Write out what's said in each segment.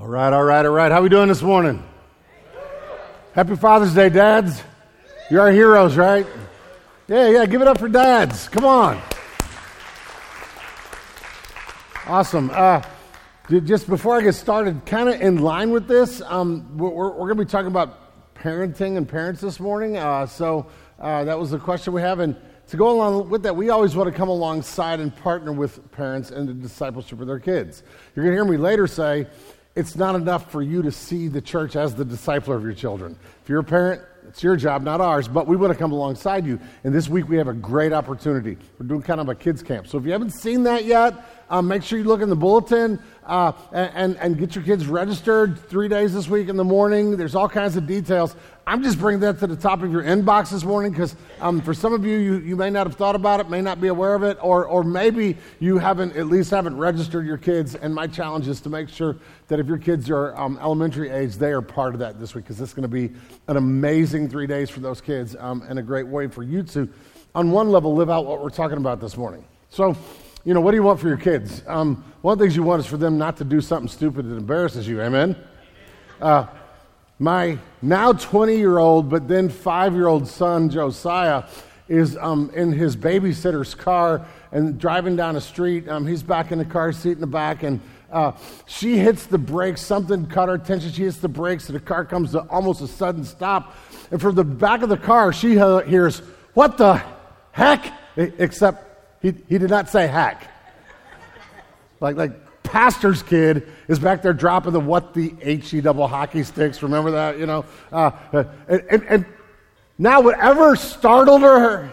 All right. How we doing this morning? Happy Father's Day, dads. You're our heroes, right? Yeah, give it up for dads. Come on. Awesome. Just before I get started, kind of in line with this, we're going to be talking about parenting and parents this morning. So that was the question we have. And to go along with that, we always want to come alongside and partner with parents in the discipleship of their kids. You're going to hear me later say, it's not enough for you to see the church as the discipler of your children. If you're a parent, it's your job, not ours, but we want to come alongside you. And this week we have a great opportunity. We're doing kind of a kids camp. So if you haven't seen that yet, make sure you look in the bulletin and get your kids registered 3 days this week in the morning. There's all kinds of details. I'm just bringing that to the top of your inbox this morning because for some of you may not have thought about it, may not be aware of it, or maybe you haven't registered your kids. And my challenge is to make sure that if your kids are elementary age, they are part of that this week because it's going to be an amazing 3 days for those kids and a great way for you to, on one level, live out what we're talking about this morning. So, what do you want for your kids? One of the things you want is for them not to do something stupid that embarrasses you. Amen? My now 20-year-old, but then 5-year-old son, Josiah, is in his babysitter's car and driving down a street. He's back in the car seat in the back, and she hits the brakes. Something caught her attention. She hits the brakes, and the car comes to almost a sudden stop. And from the back of the car, she hears, "What the heck?" Except he did not say heck. Like pastor's kid is back there dropping the HE double hockey sticks. Remember that, and now whatever startled her,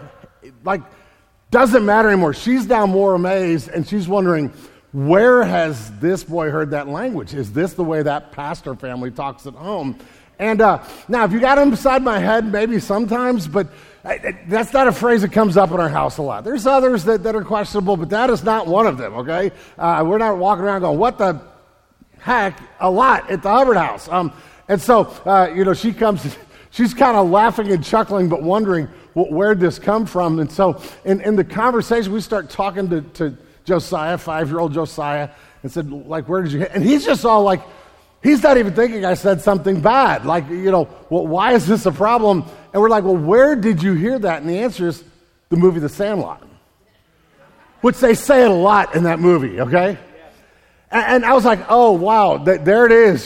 doesn't matter anymore. She's now more amazed, and she's wondering, where has this boy heard that language? Is this the way that pastor family talks at home? And now, if you got him beside my head, maybe sometimes, but that's not a phrase that comes up in our house a lot. There's others that are questionable, but that is not one of them, okay? We're not walking around going, "What the heck?" a lot at the Hubbard house. And so, she comes, she's kind of laughing and chuckling, but wondering, where'd this come from? And so, in the conversation, we start talking to Josiah, 5-year-old Josiah, and said, where did you hit? And he's just all he's not even thinking I said something bad. Why is this a problem? And we're like, well, where did you hear that? And the answer is the movie The Sandlot, which they say it a lot in that movie, okay? And I was like, oh, wow, there it is.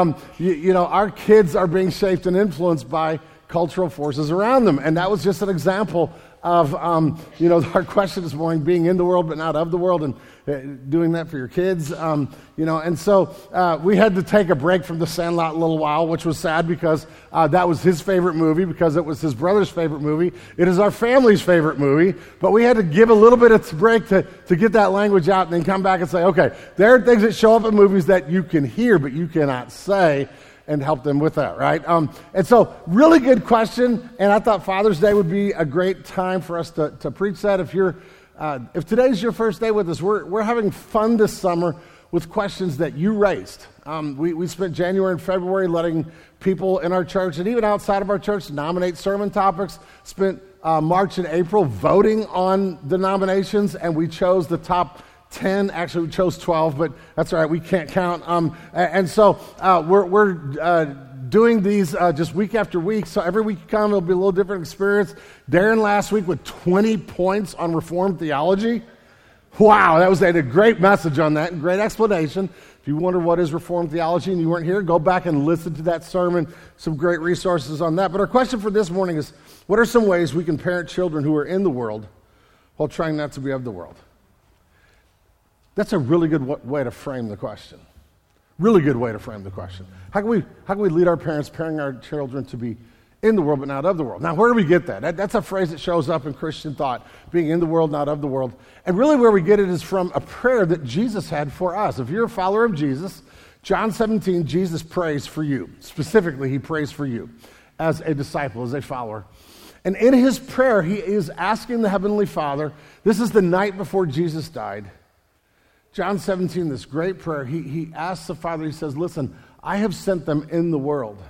Our kids are being shaped and influenced by cultural forces around them. And that was just an example of, our question this morning, being in the world but not of the world, and doing that for your kids. And so we had to take a break from The Sandlot a little while, which was sad because that was his favorite movie, because it was his brother's favorite movie. It is our family's favorite movie, but we had to give a little bit of break to get that language out and then come back and say, okay, there are things that show up in movies that you can hear but you cannot say, and help them with that, right? And so, really good question, and I thought Father's Day would be a great time for us to preach that. If today's your first day with us, we're having fun this summer with questions that you raised. We spent January and February letting people in our church and even outside of our church nominate sermon topics. Spent March and April voting on the nominations, and we chose the top 10, actually we chose 12, but that's all right, we can't count. And so we're doing these just week after week, so every week you come, it'll be a little different experience. Darren last week with 20 points on Reformed theology. Wow, that was a great message on that and great explanation. If you wonder what is Reformed theology and you weren't here, go back and listen to that sermon. Some great resources on that. But our question for this morning is, what are some ways we can parent children who are in the world while trying not to be of the world? That's a really good way to frame the question. Really good way to frame the question. How can we lead our parents, parenting our children to be in the world but not of the world? Now, where do we get that? That's a phrase that shows up in Christian thought, being in the world, not of the world. And really where we get it is from a prayer that Jesus had for us. If you're a follower of Jesus, John 17, Jesus prays for you. Specifically, he prays for you as a disciple, as a follower. And in his prayer, he is asking the Heavenly Father, this is the night before Jesus died, John 17, this great prayer, he asks the Father, he says, listen, I have sent them in the world,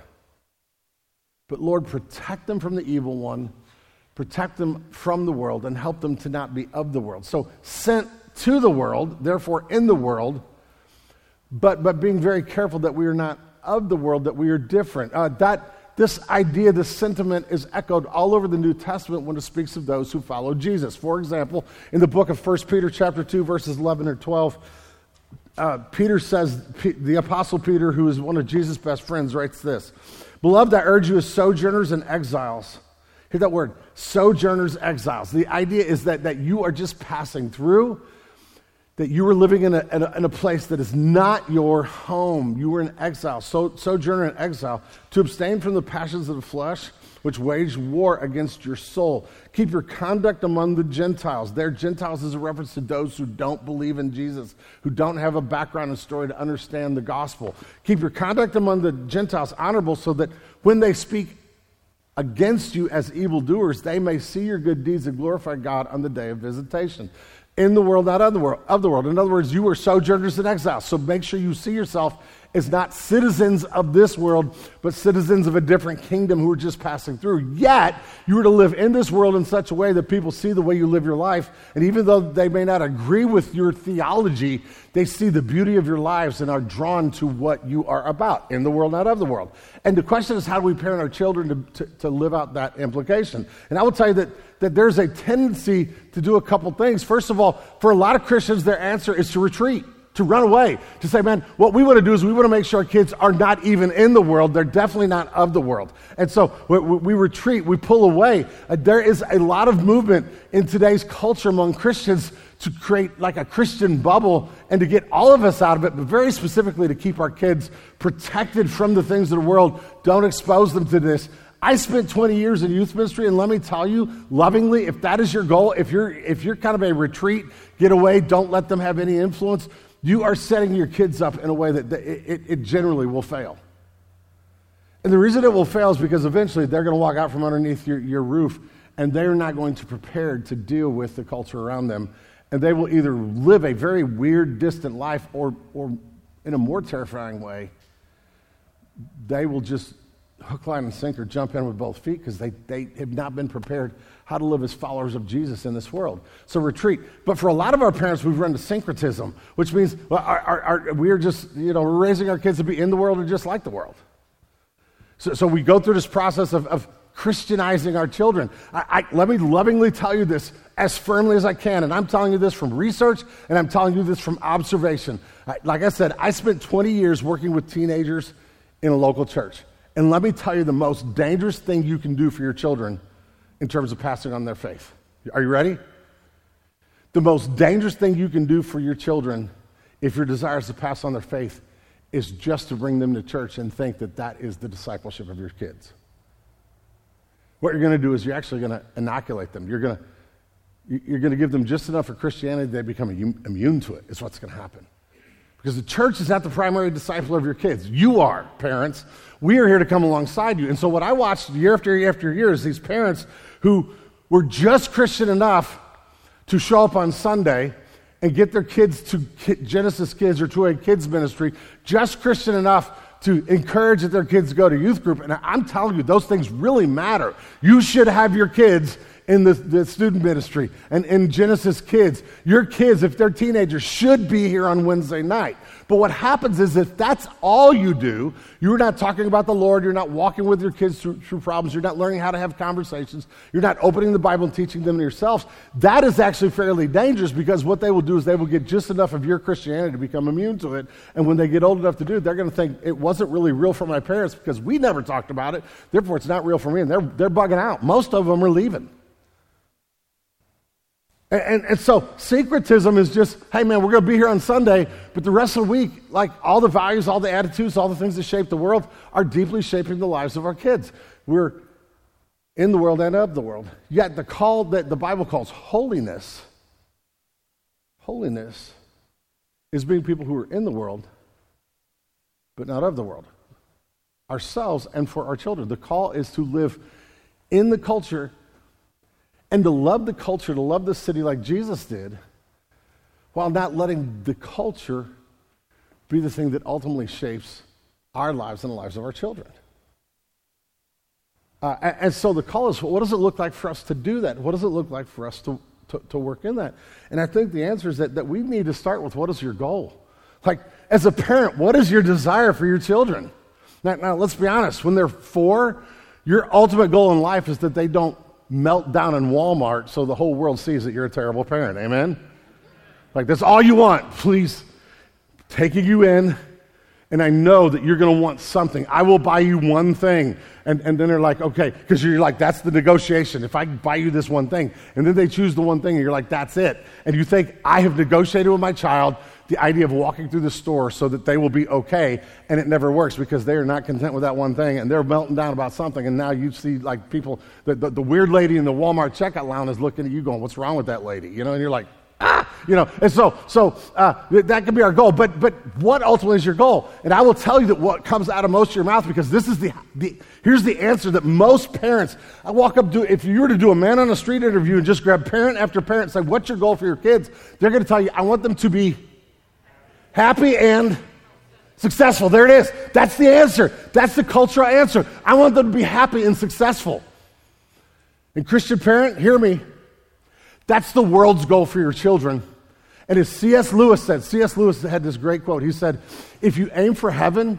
but Lord, protect them from the evil one, protect them from the world, and help them to not be of the world. So sent to the world, therefore in the world, but being very careful that we are not of the world, that we are different. This idea, this sentiment is echoed all over the New Testament when it speaks of those who follow Jesus. For example, in the book of 1 Peter chapter 2, verses 11 or 12, Peter says, the Apostle Peter, who is one of Jesus' best friends, writes this: "Beloved, I urge you as sojourners and exiles." Hear that word, sojourners, exiles. The idea is that you are just passing through, that you are living in a place that is not your home. You were in exile, sojourner in exile, to abstain from the passions of the flesh, which wage war against your soul. Keep your conduct among the Gentiles. There, Gentiles is a reference to those who don't believe in Jesus, who don't have a background and story to understand the gospel. Keep your conduct among the Gentiles honorable, so that when they speak against you as evildoers, they may see your good deeds and glorify God on the day of visitation. In the world, not of the world. In other words, you are sojourners in exile. So make sure you see yourself as not citizens of this world, but citizens of a different kingdom who are just passing through. Yet, you are to live in this world in such a way that people see the way you live your life, and even though they may not agree with your theology, they see the beauty of your lives and are drawn to what you are about. In the world, not of the world. And the question is, how do we parent our children to live out that implication? And I will tell you that there's a tendency to do a couple things. First of all, for a lot of Christians, their answer is to retreat, to run away, to say, man, what we want to do is we want to make sure our kids are not even in the world. They're definitely not of the world. And so we retreat, we pull away. There is a lot of movement in today's culture among Christians to create like a Christian bubble and to get all of us out of it, but very specifically to keep our kids protected from the things of the world. Don't expose them to this. I spent 20 years in youth ministry, and let me tell you, lovingly, if that is your goal, if you're kind of a retreat, get away, don't let them have any influence, you are setting your kids up in a way that it generally will fail. And the reason it will fail is because eventually they're going to walk out from underneath your roof, and they're not going to prepare to deal with the culture around them. And they will either live a very weird, distant life, or in a more terrifying way, they will just hook, line, and sinker, jump in with both feet because they have not been prepared how to live as followers of Jesus in this world. So retreat. But for a lot of our parents, we've run to syncretism, which means we're just, we're raising our kids to be in the world and just like the world. So we go through this process of Christianizing our children. Let me lovingly tell you this as firmly as I can, and I'm telling you this from research, and I'm telling you this from observation. Like I said, I spent 20 years working with teenagers in a local church. And let me tell you the most dangerous thing you can do for your children in terms of passing on their faith. Are you ready? The most dangerous thing you can do for your children, if your desire is to pass on their faith, is just to bring them to church and think that that is the discipleship of your kids. What you're going to do is you're actually going to inoculate them. You're going to give them just enough for Christianity they become immune to it, is what's going to happen. Because the church is not the primary disciple of your kids. You are, parents. We are here to come alongside you. And so what I watched year after year after year is these parents who were just Christian enough to show up on Sunday and get their kids to Genesis Kids or to a kids ministry, just Christian enough to encourage that their kids go to youth group. And I'm telling you, those things really matter. You should have your kids in the student ministry and in Genesis Kids. Your kids, if they're teenagers, should be here on Wednesday night. But what happens is if that's all you do, you're not talking about the Lord, you're not walking with your kids through problems, you're not learning how to have conversations, you're not opening the Bible and teaching them yourselves, that is actually fairly dangerous, because what they will do is they will get just enough of your Christianity to become immune to it, and when they get old enough to do it, they're going to think, it wasn't really real for my parents because we never talked about it, therefore it's not real for me, and they're bugging out. Most of them are leaving. And so syncretism is just, hey man, we're going to be here on Sunday, but the rest of the week, like all the values, all the attitudes, all the things that shape the world are deeply shaping the lives of our kids. We're in the world and of the world. Yet the call that the Bible calls holiness is being people who are in the world, but not of the world. Ourselves and for our children. The call is to live in the culture and to love the culture, to love the city like Jesus did, while not letting the culture be the thing that ultimately shapes our lives and the lives of our children. And so the call is, what does it look like for us to do that? What does it look like for us to work in that? And I think the answer is that we need to start with, what is your goal? Like, as a parent, what is your desire for your children? Now, let's be honest. When they're 4, your ultimate goal in life is that they don't melt down in Walmart so the whole world sees that you're a terrible parent. Amen? Like, that's all you want. Please, taking you in, and I know that you're going to want something. I will buy you one thing. And then they're like, okay, because you're like, that's the negotiation. If I buy you this one thing, and then they choose the one thing, and you're like, that's it. And you think, I have negotiated with my child the idea of walking through the store so that they will be okay, and it never works because they are not content with that one thing, and they're melting down about something, and now you see like people, the weird lady in the Walmart checkout line is looking at you going, what's wrong with that lady? You know, and you're like, and so that could be our goal. But what ultimately is your goal? And I will tell you that what comes out of most of your mouth, because this is here's the answer that most parents, I walk up to, if you were to do a man on the street interview and just grab parent after parent and say, what's your goal for your kids? They're going to tell you, I want them to be happy and successful. There it is. That's the answer. That's the cultural answer. I want them to be happy and successful. And Christian parent, hear me. That's the world's goal for your children. And as C.S. Lewis said, C.S. Lewis had this great quote. He said, if you aim for heaven,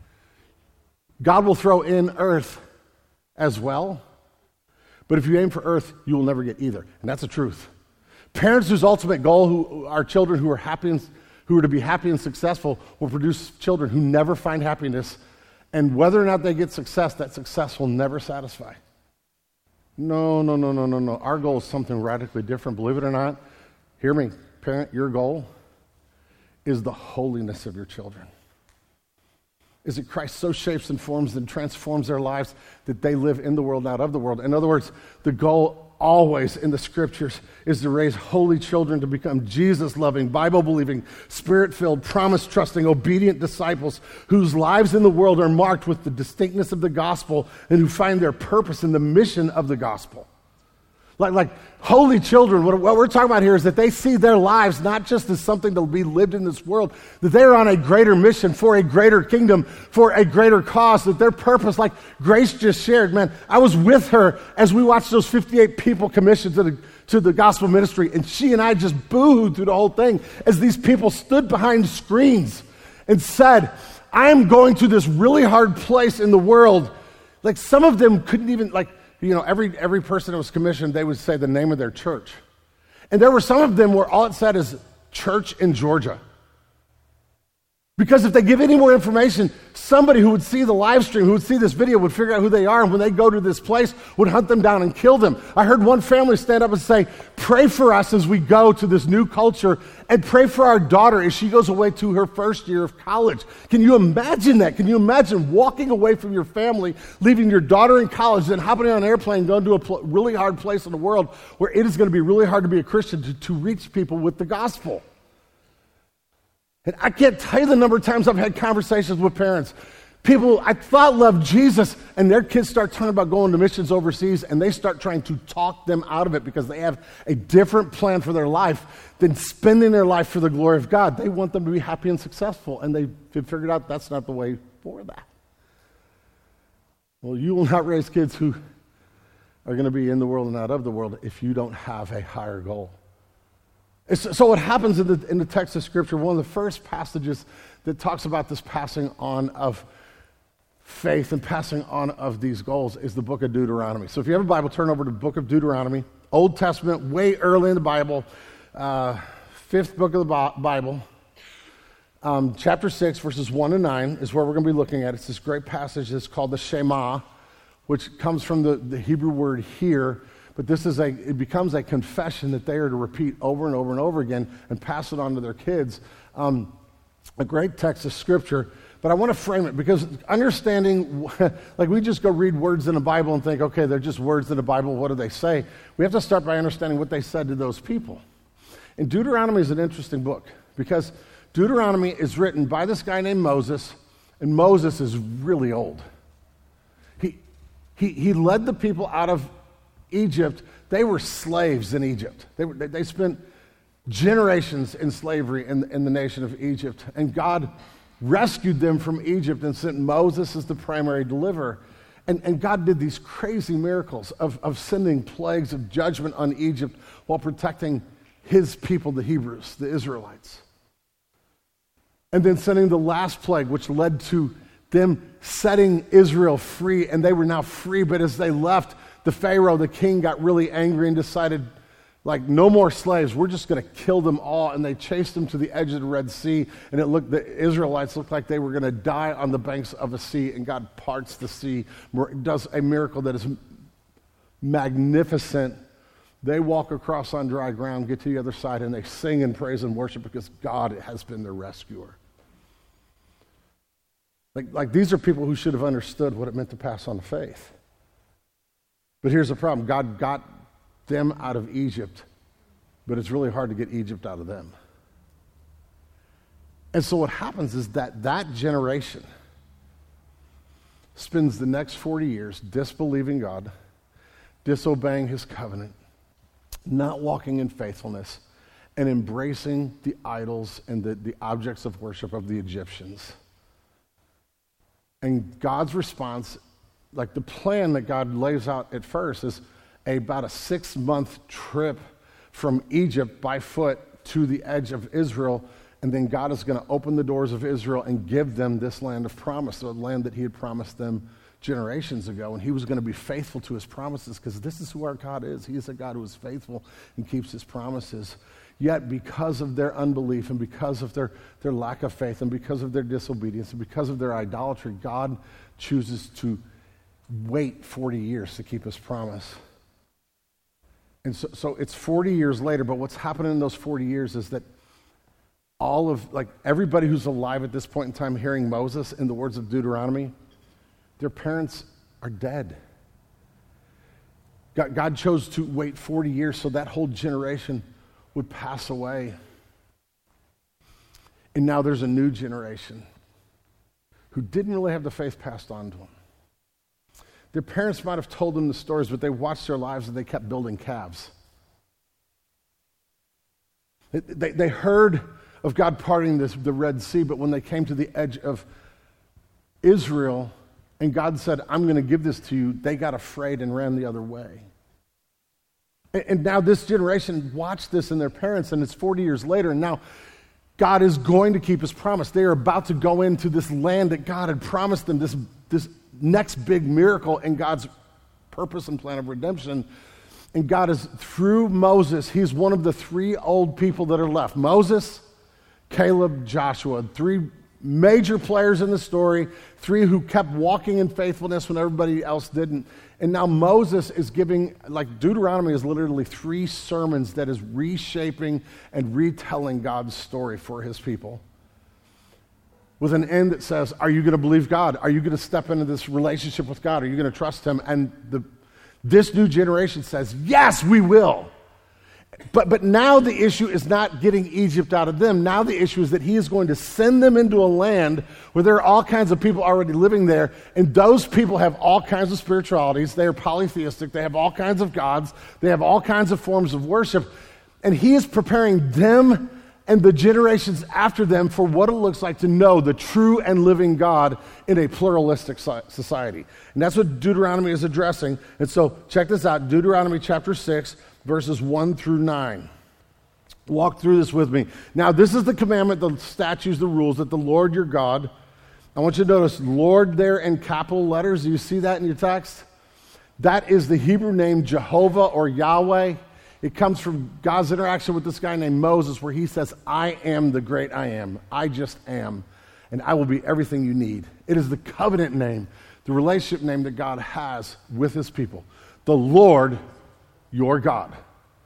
God will throw in earth as well. But if you aim for earth, you will never get either. And that's the truth. Parents whose ultimate goal who are children who are happy and who are to be happy and successful will produce children who never find happiness. And whether or not they get success, that success will never satisfy. No. Our goal is something radically different. Believe it or not, hear me, parent, your goal is the holiness of your children. Is that Christ so shapes and forms and transforms their lives that they live in the world, not of the world. In other words, the goal always in the scriptures is to raise holy children to become Jesus-loving, Bible-believing, Spirit-filled, promise-trusting, obedient disciples whose lives in the world are marked with the distinctness of the gospel and who find their purpose in the mission of the gospel. Like holy children, what we're talking about here is that they see their lives not just as something to be lived in this world, that they're on a greater mission for a greater kingdom, for a greater cause, that their purpose, like Grace just shared, man, I was with her as we watched those 58 people commissioned to the gospel ministry, and she and I just boo-hooed through the whole thing as these people stood behind screens and said, I am going to this really hard place in the world. Like some of them couldn't even, every person that was commissioned, they would say the name of their church. And there were some of them where all it said is church in Georgia. Because if they give any more information, somebody who would see the live stream, who would see this video, would figure out who they are, and when they go to this place, would hunt them down and kill them. I heard one family stand up and say, pray for us as we go to this new culture, and pray for our daughter as she goes away to her first year of college. Can you imagine that? Can you imagine walking away from your family, leaving your daughter in college, then hopping on an airplane, going to a really hard place in the world where it is going to be really hard to be a Christian to reach people with the gospel? And I can't tell you the number of times I've had conversations with parents. People I thought loved Jesus, and their kids start talking about going to missions overseas, and they start trying to talk them out of it because they have a different plan for their life than spending their life for the glory of God. They want them to be happy and successful, and they've figured out that's not the way for that. Well, you will not raise kids who are going to be in the world and not of the world if you don't have a higher goal. So what happens in the text of Scripture, one of the first passages that talks about this passing on of faith and passing on of these goals is the book of Deuteronomy. So if you have a Bible, turn over to the book of Deuteronomy, Old Testament, way early in the Bible, fifth book of the Bible, chapter 6, verses 1 to 9 is where we're going to be looking at. It's this great passage that's called the Shema, which comes from the Hebrew word hear. But it becomes a confession that they are to repeat over and over and over again and pass it on to their kids. A great text of Scripture, but I want to frame it because understanding, like we just go read words in the Bible and think, okay, they're just words in the Bible, what do they say? We have to start by understanding what they said to those people. And Deuteronomy is an interesting book because Deuteronomy is written by this guy named Moses, and Moses is really old. He led the people out of Egypt. They were slaves in Egypt. They spent generations in slavery in the nation of Egypt. And God rescued them from Egypt and sent Moses as the primary deliverer. And God did these crazy miracles of sending plagues of judgment on Egypt while protecting his people, the Hebrews, the Israelites. and then sending the last plague, which led to them setting Israel free, and they were now free. But as they left, the Pharaoh, the king, got really angry and decided, like, no more slaves. We're just going to kill them all. And they chased them to the edge of the Red Sea, and the Israelites looked like they were going to die on the banks of a sea, and God parts the sea, does a miracle that is magnificent. They walk across on dry ground, get to the other side, and they sing and praise and worship because God has been their rescuer. Like these are people who should have understood what it meant to pass on faith. But here's the problem. God got them out of Egypt, but it's really hard to get Egypt out of them. And so what happens is that generation spends the next 40 years disbelieving God, disobeying his covenant, not walking in faithfulness, and embracing the idols and the objects of worship of the Egyptians. And God's response, like the plan that God lays out at first, is about a 6-month trip from Egypt by foot to the edge of Israel, and then God is going to open the doors of Israel and give them this land of promise, the land that he had promised them generations ago, and he was going to be faithful to his promises because this is who our God is. He is a God who is faithful and keeps his promises. Yet because of their unbelief and because of their lack of faith and because of their disobedience and because of their idolatry, God chooses to wait 40 years to keep his promise. And so it's 40 years later, but what's happening in those 40 years is that all of, like, everybody who's alive at this point in time hearing Moses in the words of Deuteronomy, their parents are dead. God chose to wait 40 years so that whole generation would pass away. And now there's a new generation who didn't really have the faith passed on to them. Their parents might have told them the stories, but they watched their lives and they kept building calves. They heard of God parting the Red Sea, but when they came to the edge of Israel and God said, I'm going to give this to you, they got afraid and ran the other way. And now this generation watched this in their parents, and it's 40 years later, and now God is going to keep his promise. They are about to go into this land that God had promised them, this next big miracle in God's purpose and plan of redemption. And God is, through Moses, he's one of the 3 old people that are left. Moses, Caleb, Joshua, 3 major players in the story, 3 who kept walking in faithfulness when everybody else didn't. And now Moses is giving, like, Deuteronomy is literally 3 sermons that is reshaping and retelling God's story for his people, with an end that says, are you going to believe God? Are you going to step into this relationship with God? Are you going to trust him? And this new generation says, yes, we will. But now the issue is not getting Egypt out of them. Now the issue is that he is going to send them into a land where there are all kinds of people already living there, and those people have all kinds of spiritualities. They are polytheistic. They have all kinds of gods. They have all kinds of forms of worship. And he is preparing them and the generations after them for what it looks like to know the true and living God in a pluralistic society. And that's what Deuteronomy is addressing. And so check this out, Deuteronomy chapter 6, verses 1 through 9. Walk through this with me. Now, this is the commandment, the statutes, the rules that the Lord your God, I want you to notice Lord there in capital letters. Do you see that in your text? That is the Hebrew name Jehovah or Yahweh. It comes from God's interaction with this guy named Moses, where he says, I am the great I am. I just am. And I will be everything you need. It is the covenant name, the relationship name that God has with his people. The Lord your God.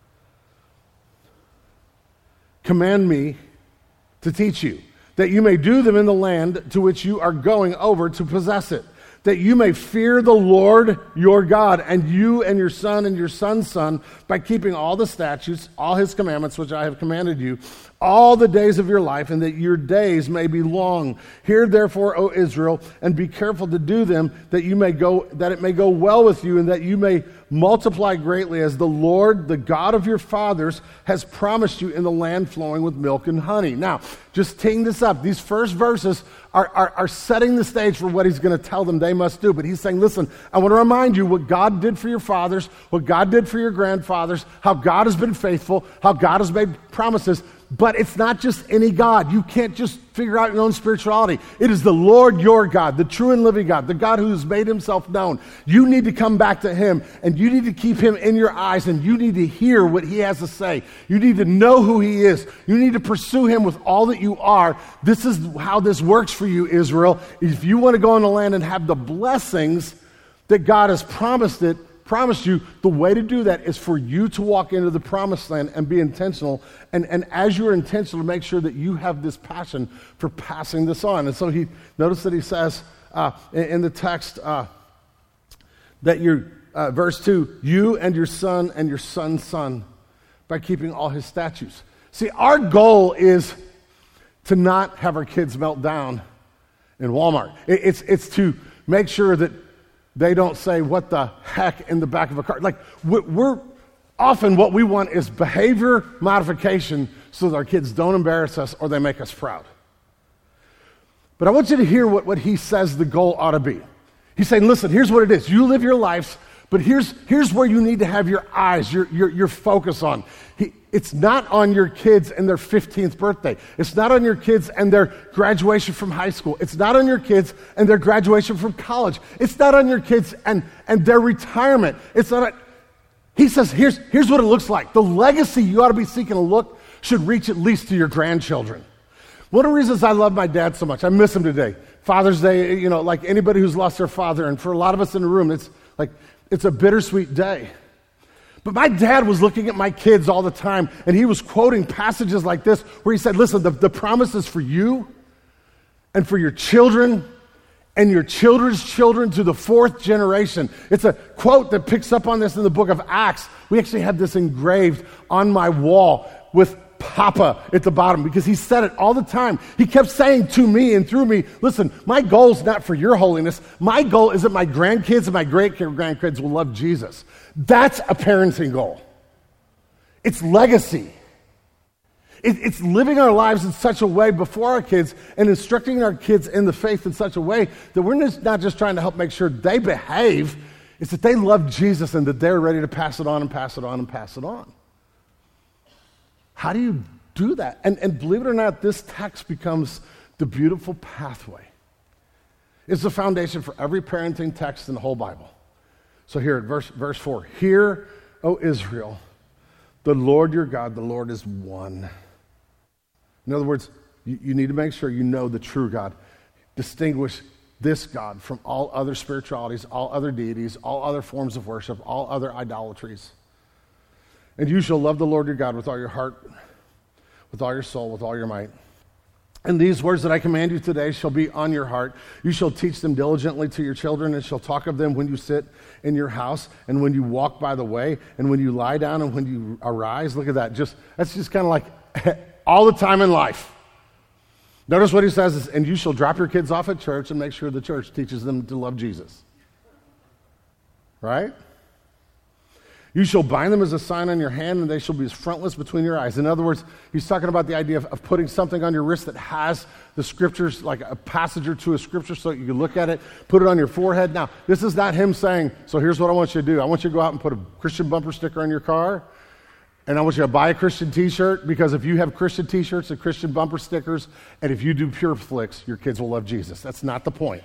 Command me to teach you, that you may do them in the land to which you are going over to possess it, that you may fear the Lord your God, and you and your son and your son's son, by keeping all the statutes, all his commandments, which I have commanded you, all the days of your life, and that your days may be long. Hear therefore, O Israel, and be careful to do them, that it may go well with you, and that you may multiply greatly, as the Lord, the God of your fathers, has promised you in the land flowing with milk and honey. Now, just teeing this up, these first verses are setting the stage for what he's going to tell them they must do. But he's saying, listen, I want to remind you what God did for your fathers, what God did for your grandfathers, how God has been faithful, how God has made promises. but it's not just any God. You can't just figure out your own spirituality. It is the Lord your God, the true and living God, the God who has made himself known. You need to come back to him, and you need to keep him in your eyes, and you need to hear what he has to say. You need to know who he is. You need to pursue him with all that you are. This is how this works for you, Israel. If you want to go in the land and have the blessings that God has promised you, the way to do that is for you to walk into the promised land and be intentional. And as you're intentional, make sure that you have this passion for passing this on. And so notice that he says in the text that verse 2, you and your son's son, by keeping all his statutes. See, our goal is to not have our kids melt down in Walmart. It's to make sure that they don't say, what the heck, in the back of a car. Like, we're often what we want is behavior modification so that our kids don't embarrass us or they make us proud. But I want you to hear what he says the goal ought to be. He's saying, listen, here's what it is. You live your lives, but here's where you need to have your eyes, your focus on. It's not on your kids and their 15th birthday. It's not on your kids and their graduation from high school. It's not on your kids and their graduation from college. It's not on your kids and their retirement. It's not. He says, here's what it looks like. The legacy you ought to be seeking to look should reach at least to your grandchildren. One of the reasons I love my dad so much, I miss him today. Father's Day, like anybody who's lost their father, and for a lot of us in the room, it's a bittersweet day. But my dad was looking at my kids all the time, and he was quoting passages like this where he said, listen, the promise is for you and for your children and your children's children to the fourth generation. It's a quote that picks up on this in the book of Acts. We actually have this engraved on my wall with Papa at the bottom because he said it all the time. He kept saying to me and through me, listen, my goal is not for your holiness. My goal is that my grandkids and my great-grandkids will love Jesus. That's a parenting goal. It's legacy. It's living our lives in such a way before our kids and instructing our kids in the faith in such a way that we're not just trying to help make sure they behave, it's that they love Jesus and that they're ready to pass it on and pass it on and pass it on. How do you do that? And believe it or not, this text becomes the beautiful pathway. It's the foundation for every parenting text in the whole Bible. So here, verse 4. Hear, O Israel, the Lord your God, the Lord is one. In other words, you need to make sure you know the true God. Distinguish this God from all other spiritualities, all other deities, all other forms of worship, all other idolatries. And you shall love the Lord your God with all your heart, with all your soul, with all your might. And these words that I command you today shall be on your heart. You shall teach them diligently to your children, and shall talk of them when you sit in your house, and when you walk by the way, and when you lie down, and when you arise. Look at that. That's just kind of like all the time in life. Notice what he says is, and you shall drop your kids off at church and make sure the church teaches them to love Jesus. Right? You shall bind them as a sign on your hand, and they shall be as frontlets between your eyes. In other words, he's talking about the idea of putting something on your wrist that has the scriptures, like a passage or two of scripture, so you can look at it, put it on your forehead. Now, this is not him saying, so here's what I want you to do. I want you to go out and put a Christian bumper sticker on your car, and I want you to buy a Christian t-shirt, because if you have Christian t-shirts and Christian bumper stickers, and if you do pure flicks, your kids will love Jesus. That's not the point.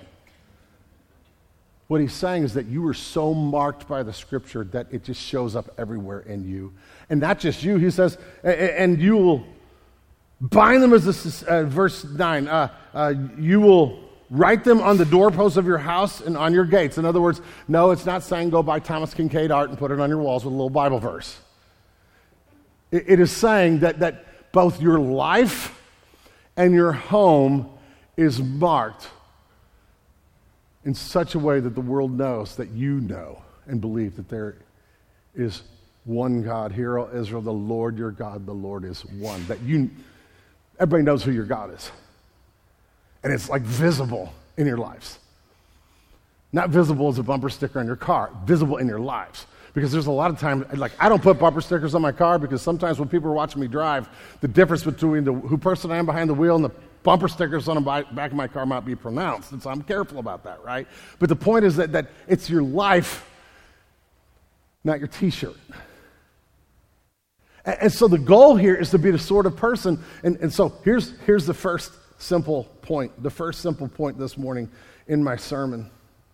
What he's saying is that you were so marked by the scripture that it just shows up everywhere in you. And not just you, he says, and you will bind them as verse 9, you will write them on the doorposts of your house and on your gates. In other words, no, it's not saying go buy Thomas Kincaid art and put it on your walls with a little Bible verse. It is saying that both your life and your home is marked in such a way that the world knows that you know and believe that there is one God. Hear, O Israel, the Lord your God, the Lord is one. That everybody knows who your God is. And it's like visible in your lives. Not visible as a bumper sticker on your car, visible in your lives. Because there's a lot of times, like, I don't put bumper stickers on my car because sometimes when people are watching me drive, the difference between who person I am behind the wheel and the bumper stickers on the back of my car might be pronounced, and so I'm careful about that, right? But the point is that it's your life, not your t-shirt. And so the goal here is to be the sort of person, and so here's the first simple point this morning in my sermon.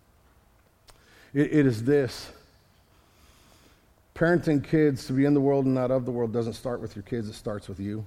It is this. Parenting kids to be in the world and not of the world doesn't start with your kids, it starts with you.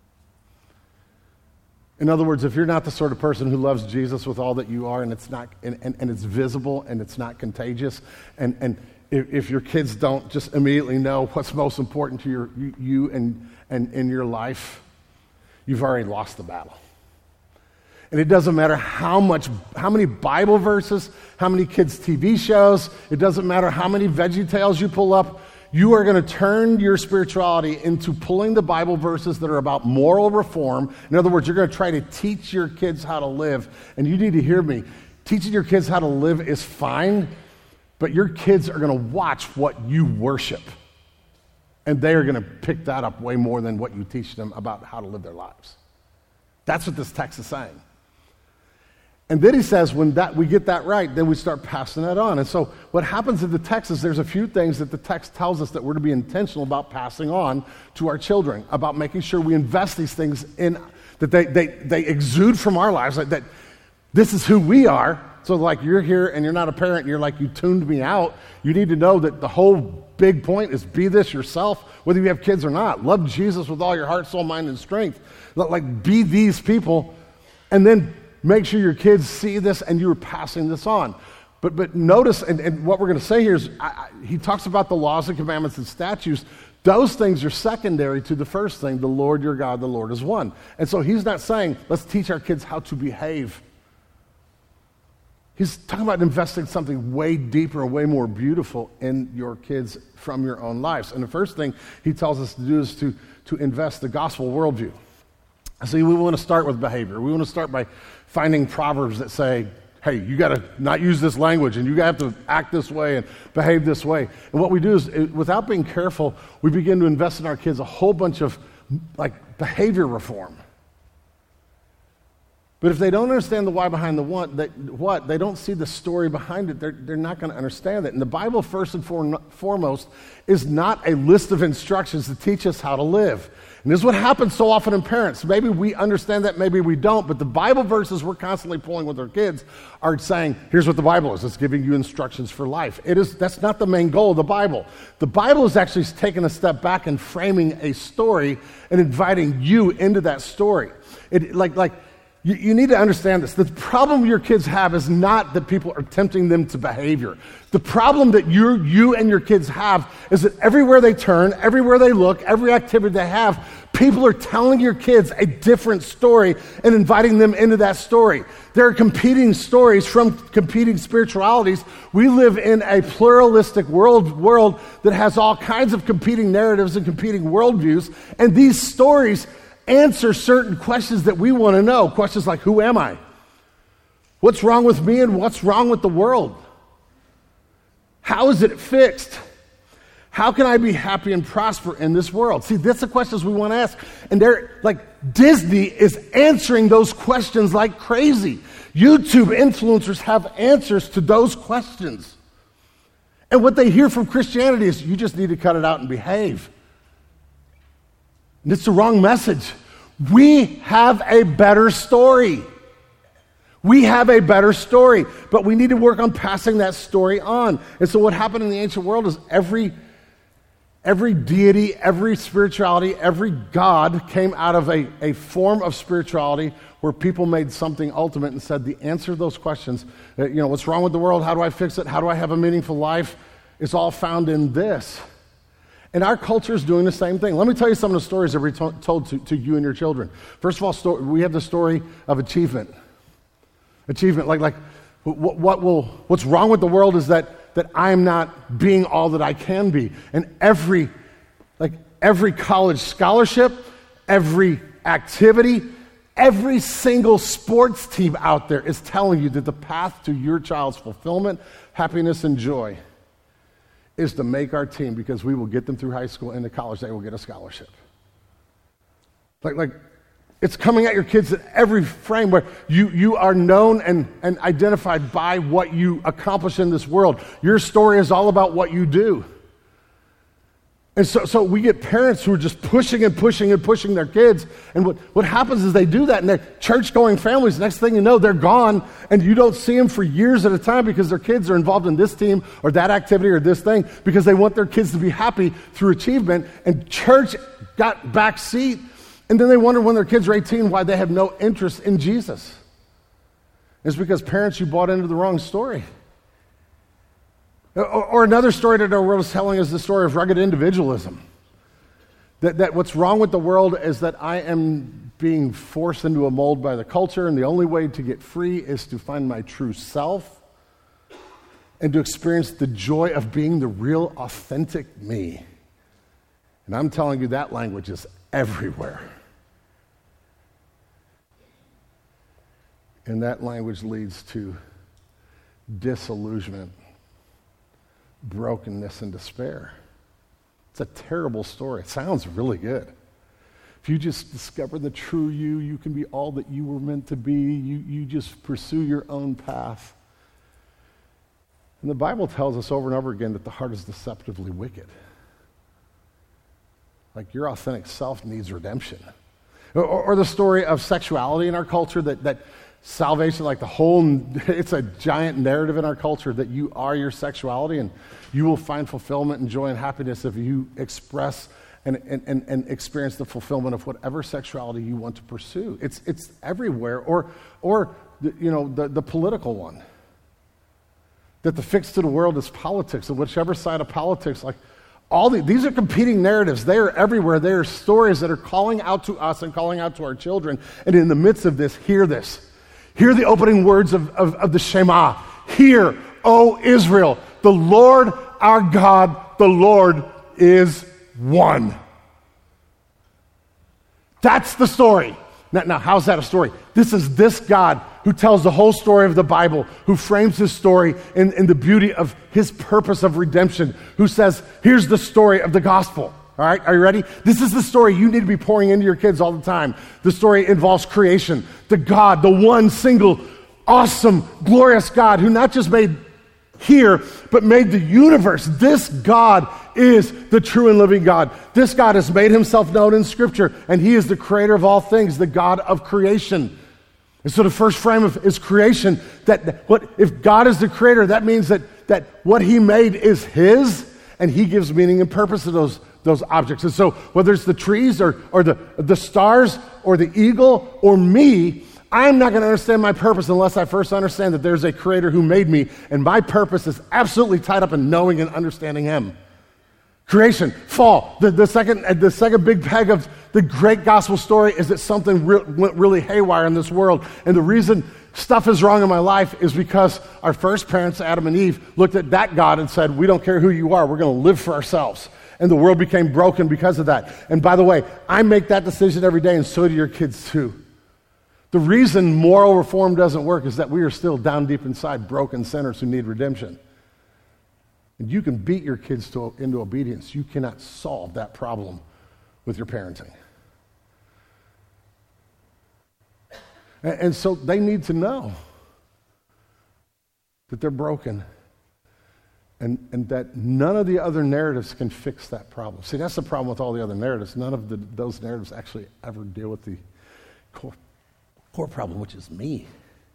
In other words, if you're not the sort of person who loves Jesus with all that you are, and it's not, and it's visible and it's not contagious, and if your kids don't just immediately know what's most important to you and in your life, you've already lost the battle. And it doesn't matter how many Bible verses, how many kids' TV shows, it doesn't matter how many VeggieTales you pull up, you are going to turn your spirituality into pulling the Bible verses that are about moral reform. In other words, you're going to try to teach your kids how to live. And you need to hear me. Teaching your kids how to live is fine, but your kids are going to watch what you worship. And they are going to pick that up way more than what you teach them about how to live their lives. That's what this text is saying. And then he says, when we get that right, then we start passing that on. And so what happens in the text is there's a few things that the text tells us that we're to be intentional about passing on to our children, about making sure we invest these things in, that they exude from our lives, that this is who we are. So like you're here and you're not a parent and you're like, you tuned me out. You need to know that the whole big point is be this yourself, whether you have kids or not. Love Jesus with all your heart, soul, mind, and strength. Like be these people, and then make sure your kids see this and you're passing this on. But notice, and what we're going to say here is, he talks about the laws and commandments and statutes. Those things are secondary to the first thing, the Lord your God, the Lord is one. And so he's not saying, let's teach our kids how to behave. He's talking about investing something way deeper and way more beautiful in your kids from your own lives. And the first thing he tells us to do is to invest the gospel worldview. See, we want to start with behavior. We want to start by finding proverbs that say, hey, you got to not use this language, and you have to act this way and behave this way. And what we do is, without being careful, we begin to invest in our kids a whole bunch of like behavior reform. But if they don't understand the why behind the what, they don't see the story behind it, they're not going to understand it. And the Bible, first and foremost, is not a list of instructions to teach us how to live. And this is what happens so often in parents. Maybe we understand that, maybe we don't, but the Bible verses we're constantly pulling with our kids are saying, here's what the Bible is. It's giving you instructions for life. That's not the main goal of the Bible. The Bible is actually taking a step back and framing a story and inviting you into that story. You need to understand this. The problem your kids have is not that people are tempting them to behavior. The problem that you and your kids have is that everywhere they turn, everywhere they look, every activity they have, people are telling your kids a different story and inviting them into that story. There are competing stories from competing spiritualities. We live in a pluralistic world that has all kinds of competing narratives and competing worldviews, and these stories answer certain questions that we want to know. Questions like, who am I? What's wrong with me and what's wrong with the world? How is it fixed? How can I be happy and prosper in this world? See, that's the questions we want to ask. And Disney is answering those questions like crazy. YouTube influencers have answers to those questions. And what they hear from Christianity is, you just need to cut it out and behave. And it's the wrong message. We have a better story. We have a better story, but we need to work on passing that story on. And so what happened in the ancient world is every deity, every spirituality, every god came out of a form of spirituality where people made something ultimate and said the answer to those questions, what's wrong with the world? How do I fix it? How do I have a meaningful life? It's all found in this. And our culture is doing the same thing. Let me tell you some of the stories that we told to you and your children. First of all, we have the story of achievement. Achievement, what's wrong with the world is that I'm not being all that I can be. And every college scholarship, every activity, every single sports team out there is telling you that the path to your child's fulfillment, happiness, and joy is to make our team, because we will get them through high school and into college, they will get a scholarship. It's coming at your kids at every frame where you are known and identified by what you accomplish in this world. Your story is all about what you do. And so we get parents who are just pushing and pushing and pushing their kids. And what happens is they do that in their church-going families. Next thing you know, they're gone, and you don't see them for years at a time because their kids are involved in this team or that activity or this thing because they want their kids to be happy through achievement. And church got back seat. And then they wonder when their kids are 18 why they have no interest in Jesus. It's because parents, you bought into the wrong story. Or another story that our world is telling is the story of rugged individualism. That what's wrong with the world is that I am being forced into a mold by the culture, and the only way to get free is to find my true self and to experience the joy of being the real, authentic me. And I'm telling you, that language is everywhere. And that language leads to disillusionment, brokenness, and despair. It's a terrible story. It sounds really good. If you just discover the true you, you can be all that you were meant to be. You just pursue your own path. And the Bible tells us over and over again that the heart is deceptively wicked. Like your authentic self needs redemption. Or the story of sexuality in our culture, that salvation, like it's a giant narrative in our culture that you are your sexuality and you will find fulfillment and joy and happiness if you express and experience the fulfillment of whatever sexuality you want to pursue. It's everywhere. Or the political one. That the fix to the world is politics, and whichever side of politics, like these are competing narratives. They are everywhere. They are stories that are calling out to us and calling out to our children. And in the midst of this, hear this. Hear the opening words of the Shema. Hear, O Israel, the Lord our God, the Lord is one. That's the story. Now, how's that a story? This is this God who tells the whole story of the Bible, who frames his story in the beauty of his purpose of redemption, who says, here's the story of the gospel. All right, are you ready? This is the story you need to be pouring into your kids all the time. The story involves creation. The God, the one single, awesome, glorious God who not just made here, but made the universe. This God is the true and living God. This God has made himself known in Scripture, and he is the creator of all things, the God of creation. And so the first frame is creation. If God is the creator, that means that what he made is his, and he gives meaning and purpose to those objects. And so whether it's the trees or the stars or the eagle or me, I'm not going to understand my purpose unless I first understand that there's a creator who made me, and my purpose is absolutely tied up in knowing and understanding him. Creation, fall. The second big peg of the great gospel story is that something went really haywire in this world. And the reason stuff is wrong in my life is because our first parents, Adam and Eve, looked at that God and said, we don't care who you are, we're going to live for ourselves. And the world became broken because of that. And by the way, I make that decision every day, and so do your kids too. The reason moral reform doesn't work is that we are still down deep inside broken sinners who need redemption. And you can beat your kids into obedience. You cannot solve that problem with your parenting. And so they need to know that they're broken and that none of the other narratives can fix that problem. See, that's the problem with all the other narratives. None of those narratives actually ever deal with the core problem, which is me.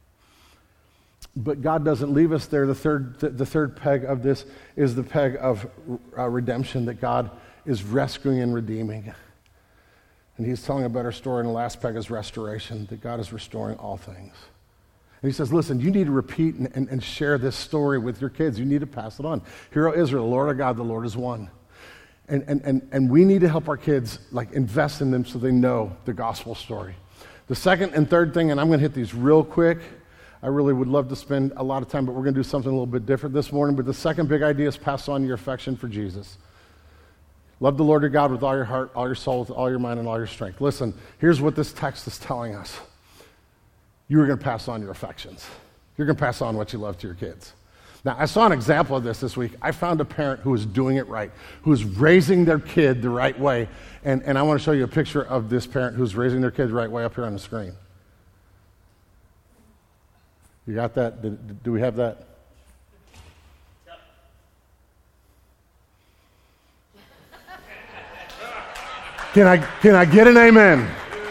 But God doesn't leave us there. The third peg of this is the peg of redemption, that God is rescuing and redeeming. And he's telling a better story, and the last peg is restoration, that God is restoring all things. And he says, listen, you need to repeat and share this story with your kids. You need to pass it on. Hear, O Israel, the Lord our God, the Lord is one. And we need to help our kids invest in them so they know the gospel story. The second and third thing, and I'm going to hit these real quick. I really would love to spend a lot of time, but we're going to do something a little bit different this morning. But the second big idea is pass on your affection for Jesus. Love the Lord your God with all your heart, all your soul, with all your mind, and all your strength. Listen, here's what this text is telling us. You are going to pass on your affections. You're going to pass on what you love to your kids. Now, I saw an example of this week. I found a parent who was doing it right, who was raising their kid the right way. And I want to show you a picture of this parent who's raising their kid the right way up here on the screen. You got that? Do we have that? Can I get an amen?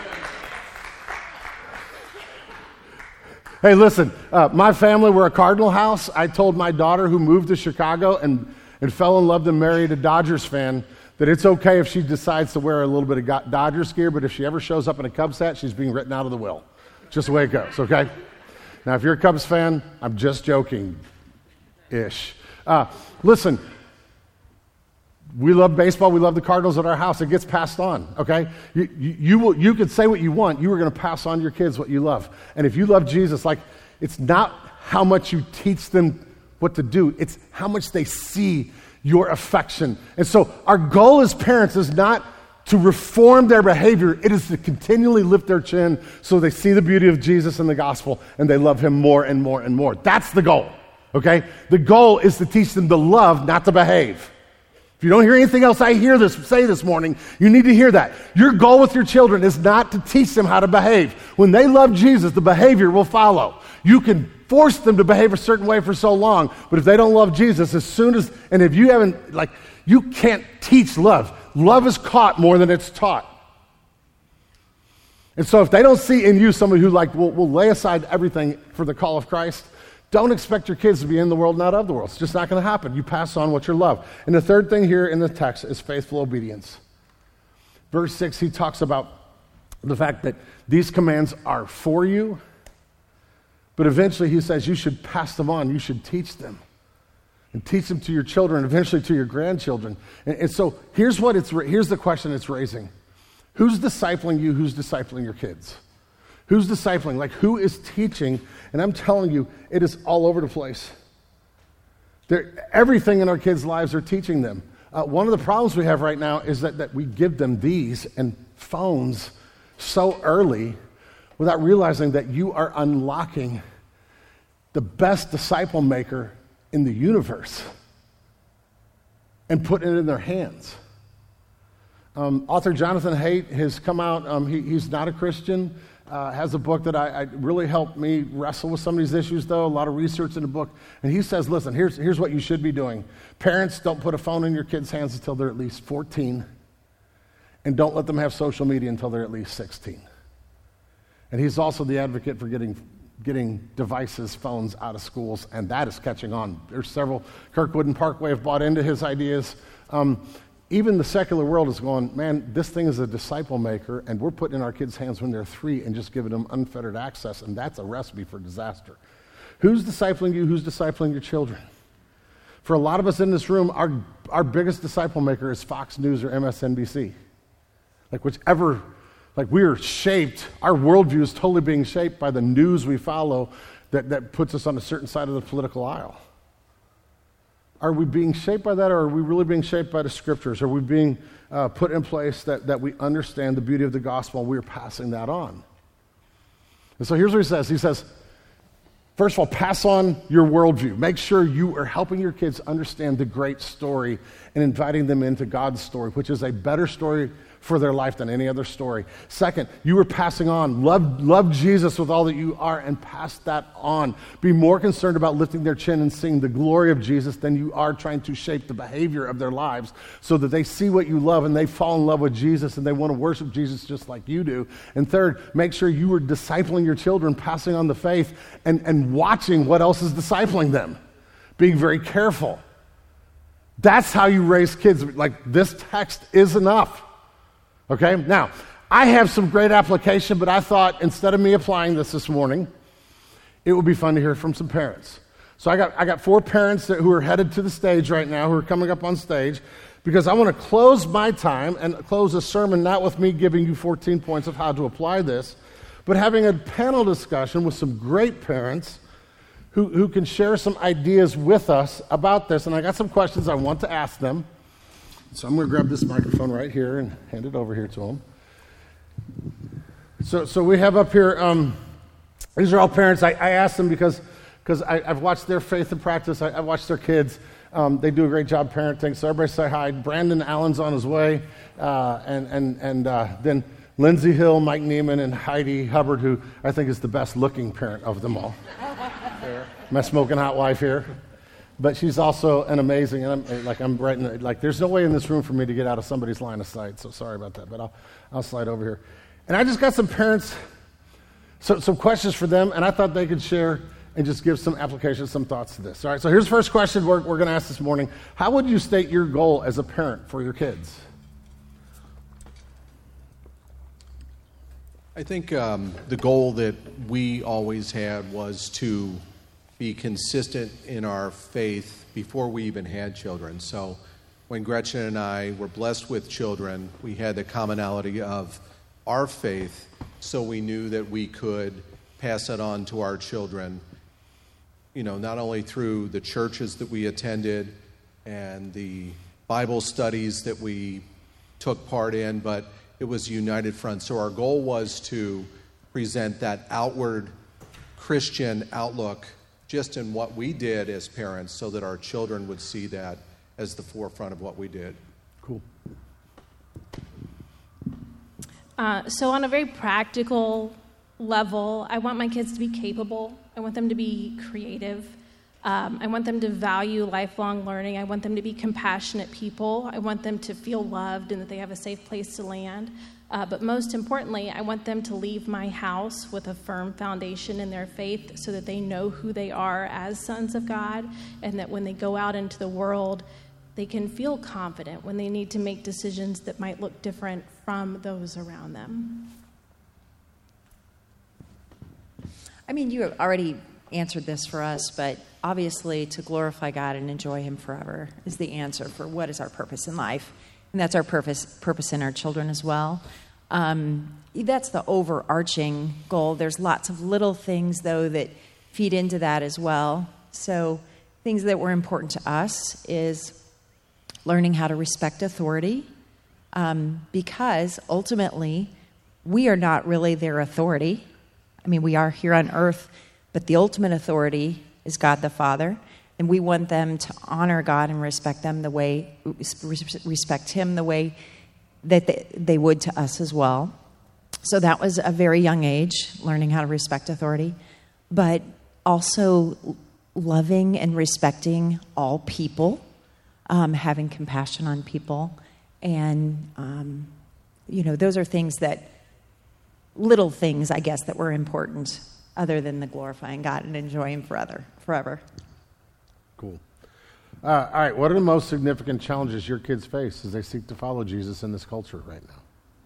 Hey, listen, my family, we're a Cardinal house. I told my daughter who moved to Chicago and fell in love and married a Dodgers fan that it's okay if she decides to wear a little bit of Dodgers gear, but if she ever shows up in a Cubs hat, she's being written out of the will. Just the way it goes, okay? Now, if you're a Cubs fan, I'm just joking-ish. Listen, we love baseball. We love the Cardinals at our house. It gets passed on, okay? You could say what you want. You are going to pass on to your kids what you love. And if you love Jesus, like, it's not how much you teach them what to do. It's how much they see your affection. And so our goal as parents is not to reform their behavior. It is to continually lift their chin so they see the beauty of Jesus and the gospel and they love him more and more and more. That's the goal, okay? The goal is to teach them to love, not to behave. If you don't hear anything else I say this morning, you need to hear that. Your goal with your children is not to teach them how to behave. When they love Jesus, the behavior will follow. You can force them to behave a certain way for so long, but if they don't love Jesus, and if you haven't, you can't teach love. Love is caught more than it's taught. And so if they don't see in you somebody who will lay aside everything for the call of Christ, don't expect your kids to be in the world, not of the world. It's just not going to happen. You pass on what you love. And the third thing here in the text is faithful obedience. Verse 6, he talks about the fact that these commands are for you, but eventually he says you should pass them on. You should teach them. And teach them to your children, eventually to your grandchildren. And so here's the question it's raising. Who's discipling you? Who's discipling your kids? Who's discipling? Who is teaching? And I'm telling you, it is all over the place. Everything in our kids' lives are teaching them. One of the problems we have right now is that we give them these and phones so early without realizing that you are unlocking the best disciple maker in the universe and putting it in their hands. Author Jonathan Haidt has come out. He's not a Christian. Has a book that I really helped me wrestle with some of these issues, though. A lot of research in the book. And he says, listen, here's what you should be doing. Parents, don't put a phone in your kids' hands until they're at least 14. And don't let them have social media until they're at least 16. And he's also the advocate for getting devices, phones out of schools, and that is catching on. There's several. Kirkwood and Parkway have bought into his ideas. Even the secular world is going, man, this thing is a disciple maker, and we're putting it in our kids' hands when they're 3 and just giving them unfettered access, and that's a recipe for disaster. Who's discipling you? Who's discipling your children? For a lot of us in this room, our biggest disciple maker is Fox News or MSNBC. We are shaped, our worldview is totally being shaped by the news we follow that puts us on a certain side of the political aisle. Are we being shaped by that, or are we really being shaped by the scriptures? Are we being put in place that we understand the beauty of the gospel and we're passing that on? And so here's what he says. He says, first of all, pass on your worldview. Make sure you are helping your kids understand the great story and inviting them into God's story, which is a better story for their life than any other story. Second, you are passing on. Love Jesus with all that you are and pass that on. Be more concerned about lifting their chin and seeing the glory of Jesus than you are trying to shape the behavior of their lives so that they see what you love and they fall in love with Jesus and they want to worship Jesus just like you do. And third, make sure you are discipling your children, passing on the faith, and watching what else is discipling them. Being very careful. That's how you raise kids. This text is enough. Okay, now, I have some great application, but I thought instead of me applying this morning, it would be fun to hear from some parents. So I got 4 parents who are headed to the stage right now, who are coming up on stage, because I want to close my time and close a sermon not with me giving you 14 points of how to apply this, but having a panel discussion with some great parents who can share some ideas with us about this. And I got some questions I want to ask them. So I'm going to grab this microphone right here and hand it over here to them. So we have up here, these are all parents. I asked them because I've watched their faith and practice. I've watched their kids. They do a great job parenting. So everybody say hi. Brandon Allen's on his way. And then Lindsay Hill, Mike Neiman, and Heidi Hubbard, who I think is the best looking parent of them all. My smoking hot wife here. but she's also an amazing, and I'm writing, like, there's no way in this room for me to get out of somebody's line of sight, so sorry about that, but I'll slide over here. And I just got some parents, some questions for them, and I thought they could share and just give some applications, some thoughts to this. All right, so here's the first question we're going to ask this morning. How would you state your goal as a parent for your kids? I think the goal that we always had was to be consistent in our faith before we even had children. So when Gretchen and I were blessed with children, we had the commonality of our faith, so we knew that we could pass it on to our children, you know, not only through the churches that we attended and the Bible studies that we took part in, but it was a united front. So our goal was to present that outward Christian outlook just in what we did as parents so that our children would see that as the forefront of what we did. Cool. So on a very practical level, I want my kids to be capable. I want them to be creative. I want them to value lifelong learning. I want them to be compassionate people. I want them to feel loved and that they have a safe place to land. But most importantly, I want them to leave my house with a firm foundation in their faith so that they know who they are as sons of God, and that when they go out into the world, they can feel confident when they need to make decisions that might look different from those around them. I mean, you have already answered this for us, but obviously to glorify God and enjoy Him forever is the answer for what is our purpose in life. And that's our purpose in our children as well. That's the overarching goal. There's lots of little things, though, that feed into that as well. So things that were important to us is learning how to respect authority, because ultimately we are not really their authority. I mean, we are here on earth, but the ultimate authority is God the Father, and we want them to honor God and respect them the way, respect Him the way that they would to us as well. So that was a very young age, learning how to respect authority, but also loving and respecting all people, having compassion on people, and those are things that. Little things, I guess, that were important other than the glorifying God and enjoying forever. Cool. All right, what are the most significant challenges your kids face as they seek to follow Jesus in this culture right now?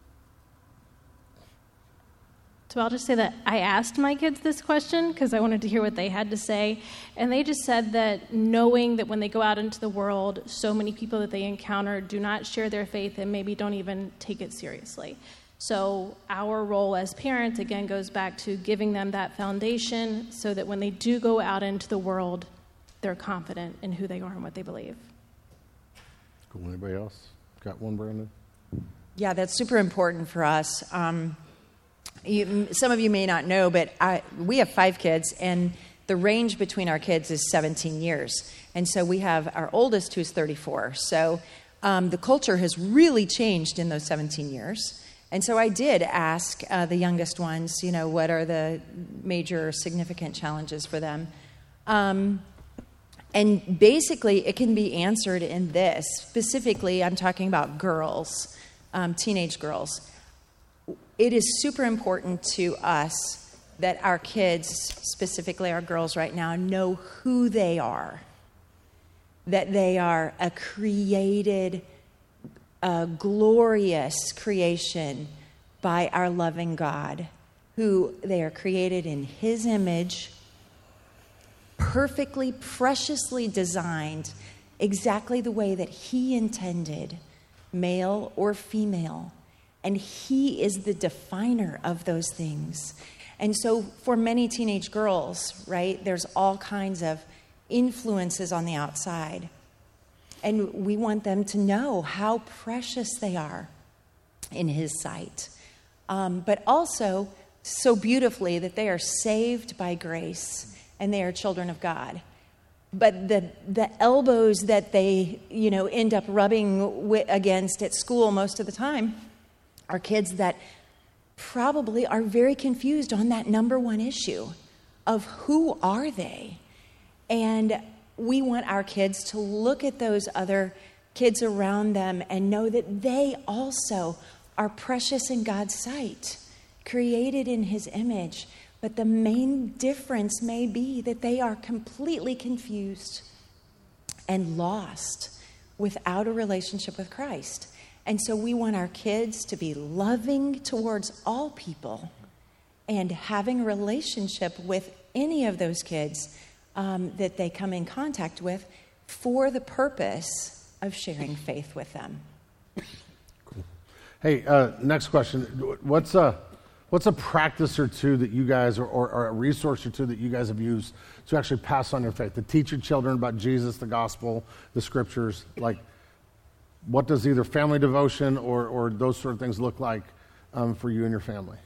So I'll just say that I asked my kids this question because I wanted to hear what they had to say, and they just said that knowing that when they go out into the world, so many people that they encounter do not share their faith and maybe don't even take it seriously. So our role as parents, again, goes back to giving them that foundation so that when they do go out into the world, they're confident in who they are and what they believe. Cool. Anybody else? Got one, Brandon? Yeah, that's super important for us. Some of you may not know, but we have 5 kids, and the range between our kids is 17 years. And so we have our oldest, who's 34. So the culture has really changed in those 17 years. And so I did ask the youngest ones, what are the major significant challenges for them? And basically, it can be answered in this. Specifically, I'm talking about girls, teenage girls. It is super important to us that our kids, specifically our girls right now, know who they are. That they are a created, a glorious creation by our loving God, who they are created in His image, perfectly, preciously designed, exactly the way that He intended, male or female. And He is the definer of those things. And so for many teenage girls, right, there's all kinds of influences on the outside. And we want them to know how precious they are in His sight. But also, so beautifully, that they are saved by grace and they are children of God. But the elbows that they, end up rubbing against at school most of the time are kids that probably are very confused on that number one issue of who are they? And we want our kids to look at those other kids around them and know that they also are precious in God's sight, created in His image. But the main difference may be that they are completely confused and lost without a relationship with Christ. And so we want our kids to be loving towards all people and having a relationship with any of those kids that they come in contact with for the purpose of sharing faith with them. Cool. Hey, next question. What's a practice or two that you guys, or a resource or two that you guys have used to actually pass on your faith, to teach your children about Jesus, the gospel, the scriptures? Like, what does either family devotion or those sort of things look like for you and your family?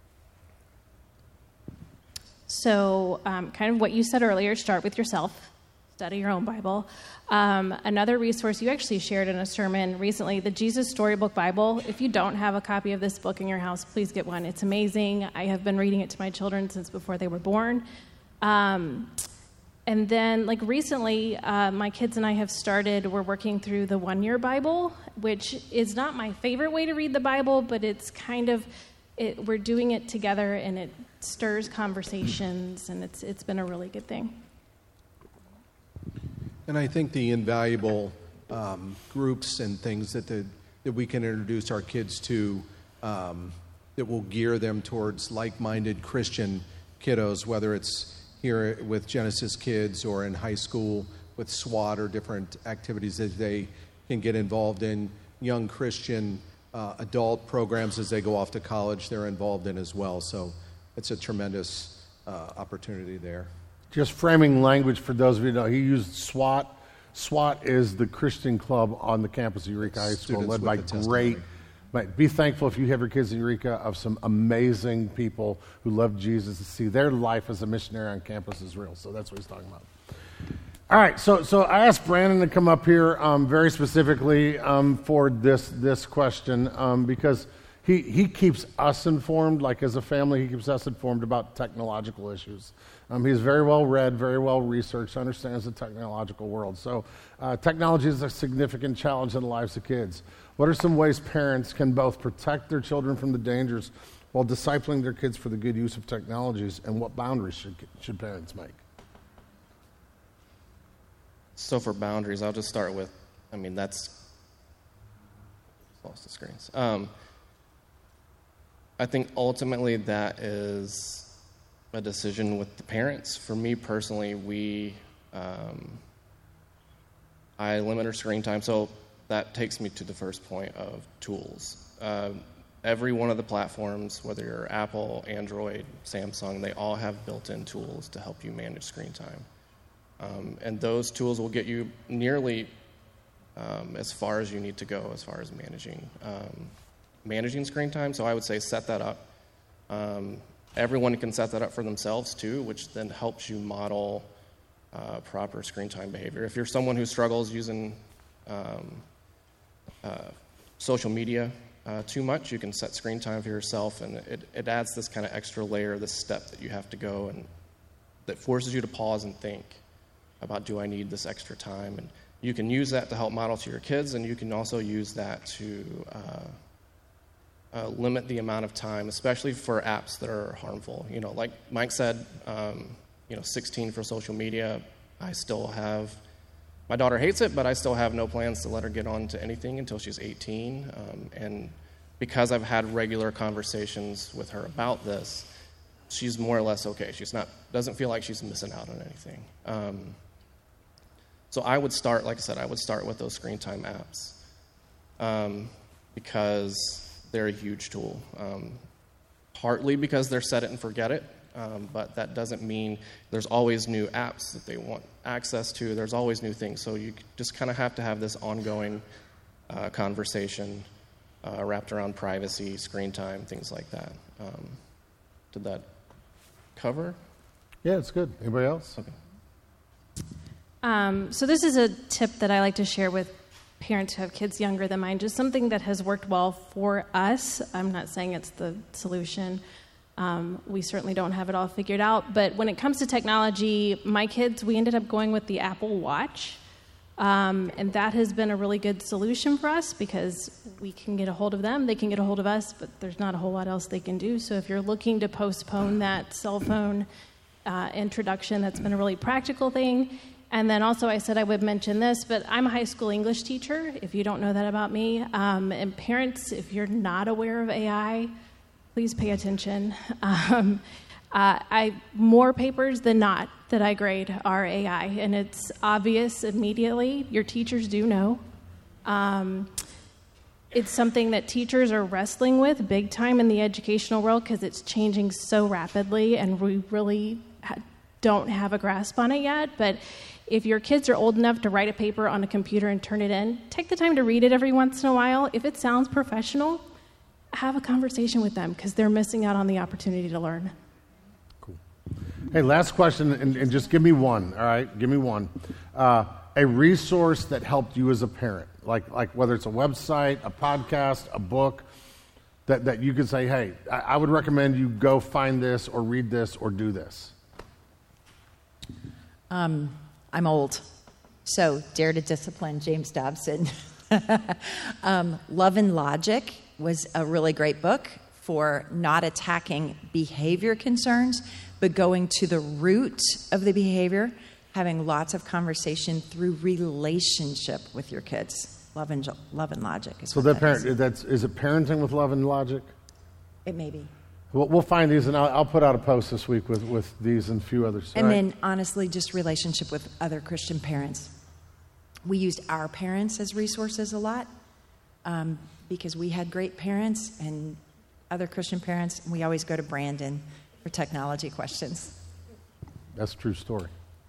So kind of what you said earlier, start with yourself, study your own Bible. Another resource you actually shared in a sermon recently, the Jesus Storybook Bible. If you don't have a copy of this book in your house, please get one. It's amazing. I have been reading it to my children since before they were born. And then, like recently, my kids and I we're working through the 1 Year Bible, which is not my favorite way to read the Bible, but it's kind of, we're doing it together, and it stirs conversations, and it's been a really good thing. And I think the invaluable groups and things that we can introduce our kids to that will gear them towards like-minded Christian kiddos, whether it's here with Genesis Kids or in high school with SWAT or different activities that they can get involved in, young Christian adult programs as they go off to college they're involved in as well. So it's a tremendous opportunity there. Just framing language for those of you who know, he used SWAT. SWAT is the Christian club on the campus of Eureka High School, led by great. But be thankful if you have your kids in Eureka of some amazing people who love Jesus, to see their life as a missionary on campus is real. So that's what he's talking about. All right, so I asked Brandon to come up here very specifically for this question because he keeps us informed, like as a family, he keeps us informed about technological issues. He's very well read, very well researched, understands the technological world. So technology is a significant challenge in the lives of kids. What are some ways parents can both protect their children from the dangers while discipling their kids for the good use of technologies, and what boundaries should parents make? So for boundaries, I'll just start with, lost the screens. I think ultimately that is a decision with the parents. For me personally, I limit our screen time, so that takes me to the first point of tools. Every one of the platforms, whether you're Apple, Android, Samsung, they all have built-in tools to help you manage screen time. And those tools will get you nearly as far as you need to go as far as managing screen time. So I would say set that up. Everyone can set that up for themselves too, which then helps you model proper screen time behavior. If you're someone who struggles using social media too much, you can set screen time for yourself, and it adds this kind of extra layer, this step that you have to go, and that forces you to pause and think about, do I need this extra time? And you can use that to help model to your kids, and you can also use that to limit the amount of time, especially for apps that are harmful. Like Mike said, 16 for social media. My daughter hates it, but I still have no plans to let her get on to anything until she's 18. And because I've had regular conversations with her about this, she's more or less okay. Doesn't feel like she's missing out on anything. So I would start, like I said, with those screen time apps because they're a huge tool. Partly because they're set it and forget it, but that doesn't mean there's always new apps that they want access to. There's always new things. So you just kind of have to have this ongoing conversation wrapped around privacy, screen time, things like that. Did that cover? Yeah, it's good. Anybody else? Okay. So this is a tip that I like to share with parents who have kids younger than mine, just something that has worked well for us. I'm not saying it's the solution. We certainly don't have it all figured out. But when it comes to technology, my kids, we ended up going with the Apple Watch. And that has been a really good solution for us because we can get a hold of them, they can get a hold of us, but there's not a whole lot else they can do. So if you're looking to postpone that cell phone introduction, that's been a really practical thing. And then also I said I would mention this, but I'm a high school English teacher, if you don't know that about me. And parents, if you're not aware of AI, please pay attention. More papers than not that I grade are AI, and it's obvious immediately. Your teachers do know. It's something that teachers are wrestling with big time in the educational world because it's changing so rapidly, and we really don't have a grasp on it yet. But if your kids are old enough to write a paper on a computer and turn it in, take the time to read it every once in a while. If it sounds professional, have a conversation with them because they're missing out on the opportunity to learn. Hey, last question, and just give me one, all right? Give me one. A resource that helped you as a parent, like whether it's a website, a podcast, a book, that you could say, hey, I would recommend you go find this or read this or do this. I'm old, so Dare to Discipline, James Dobson. Love and Logic was a really great book for not attacking behavior concerns, but going to the root of the behavior, having lots of conversation through relationship with your kids. Love and Logic. So is it Parenting with Love and Logic? It may be. We'll find these, and I'll put out a post this week with these and a few others. And then, honestly, just relationship with other Christian parents. We used our parents as resources a lot because we had great parents and other Christian parents, and we always go to Brandon for technology questions. That's a true story.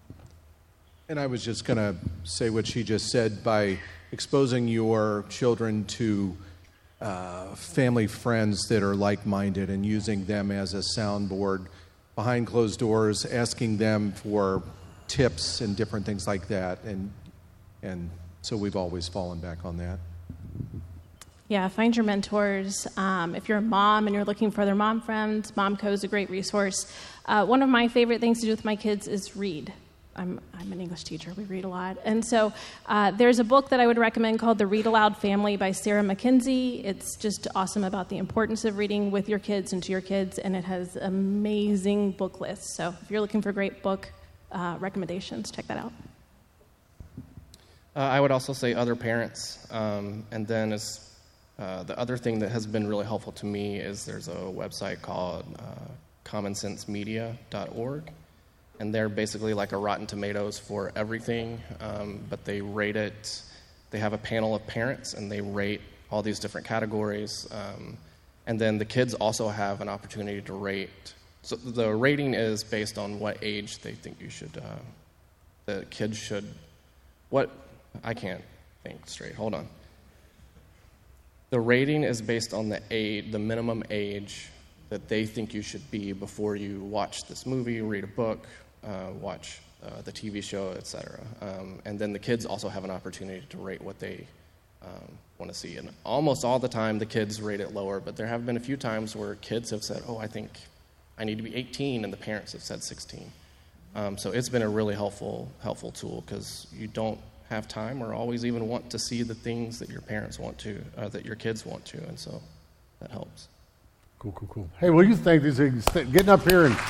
And I was just going to say what she just said. By exposing your children to family friends that are like-minded and using them as a soundboard behind closed doors, asking them for tips and different things like that. And so we've always fallen back on that. Yeah, find your mentors. If you're a mom and you're looking for other mom friends, MomCo is a great resource. One of my favorite things to do with my kids is read. I'm an English teacher. We read a lot. And so there's a book that I would recommend called The Read Aloud Family by Sarah McKenzie. It's just awesome about the importance of reading with your kids and to your kids, and it has amazing book lists. So if you're looking for great book recommendations, check that out. I would also say other parents. And then the other thing that has been really helpful to me is there's a website called commonsensemedia.org. And they're basically like a Rotten Tomatoes for everything, but they rate it. They have a panel of parents, and they rate all these different categories. And then the kids also have an opportunity to rate. So the rating is based on what age they think you should, the kids should, I can't think straight. Hold on. The rating is based on the minimum age that they think you should be before you watch this movie, read a book, watch the TV show, etc. And then the kids also have an opportunity to rate what they want to see. And almost all the time, the kids rate it lower, but there have been a few times where kids have said, I think I need to be 18, and the parents have said 16. So it's been a really helpful tool because you don't have time or always even want to see the things that your parents want to, that your kids want to, and so that helps. Cool. Hey, what do you think? Getting up here and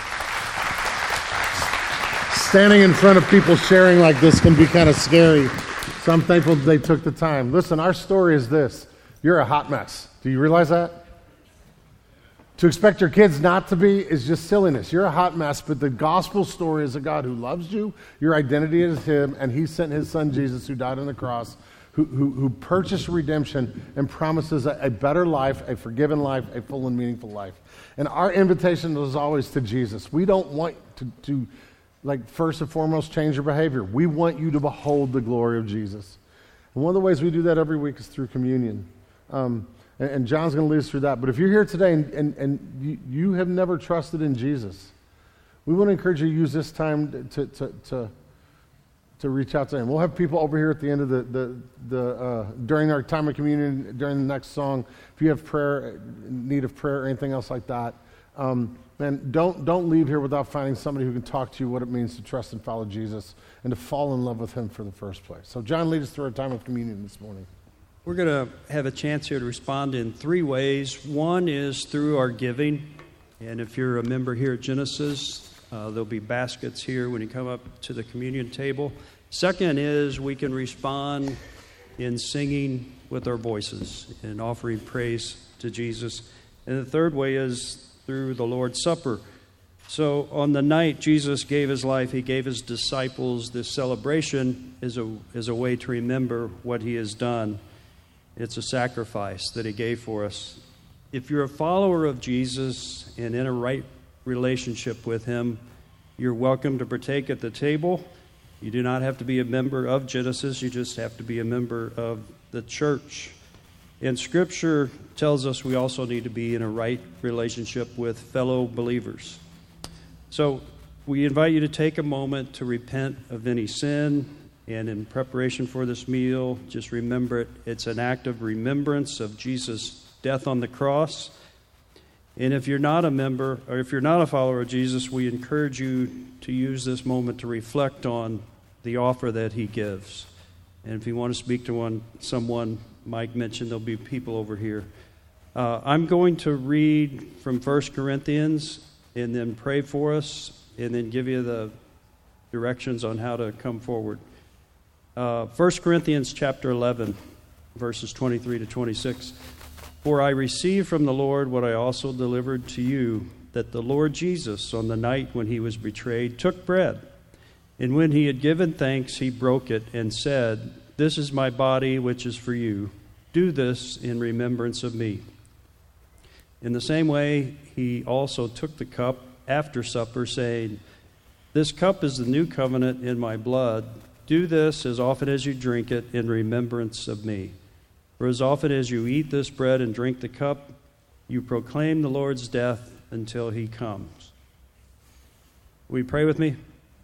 standing in front of people sharing like this can be kind of scary. So I'm thankful they took the time. Listen, our story is this. You're a hot mess. Do you realize that? To expect your kids not to be is just silliness. You're a hot mess, but the gospel story is a God who loves you. Your identity is Him, and He sent His Son Jesus, who died on the cross, who purchased redemption and promises a better life, a forgiven life, a full and meaningful life. And our invitation is always to Jesus. We don't want to first and foremost, change your behavior. We want you to behold the glory of Jesus. And one of the ways we do that every week is through communion. And John's going to lead us through that. But if you're here today and you have never trusted in Jesus, we want to encourage you to use this time to reach out to Him. We'll have people over here at the end of during our time of communion, during the next song. If you have need of prayer or anything else like that, Man, don't leave here without finding somebody who can talk to you what it means to trust and follow Jesus and to fall in love with him for the first place. So John, lead us through our time of communion this morning. We're going to have a chance here to respond in three ways. One is through our giving. And if you're a member here at Genesis, there'll be baskets here when you come up to the communion table. Second is we can respond in singing with our voices and offering praise to Jesus. And the third way is through the Lord's Supper. So on the night Jesus gave his life, he gave his disciples this celebration as a way to remember what he has done. It's a sacrifice that he gave for us. If you're a follower of Jesus and in a right relationship with him, you're welcome to partake at the table. You do not have to be a member of Genesis. You just have to be a member of the church. And Scripture tells us we also need to be in a right relationship with fellow believers. So we invite you to take a moment to repent of any sin. And in preparation for this meal, just remember it. It's an act of remembrance of Jesus' death on the cross. And if you're not a member, or if you're not a follower of Jesus, we encourage you to use this moment to reflect on the offer that he gives. And if you want to speak to someone, Mike mentioned there'll be people over here. I'm going to read from 1 Corinthians and then pray for us and then give you the directions on how to come forward. 1 Corinthians chapter 11, verses 23 to 26. For I received from the Lord what I also delivered to you, that the Lord Jesus, on the night when he was betrayed, took bread. And when he had given thanks, he broke it and said, "This is my body, which is for you. Do this in remembrance of me." In the same way, he also took the cup after supper, saying, "This cup is the new covenant in my blood. Do this as often as you drink it in remembrance of me. For as often as you eat this bread and drink the cup, you proclaim the Lord's death until he comes." Will you pray with me?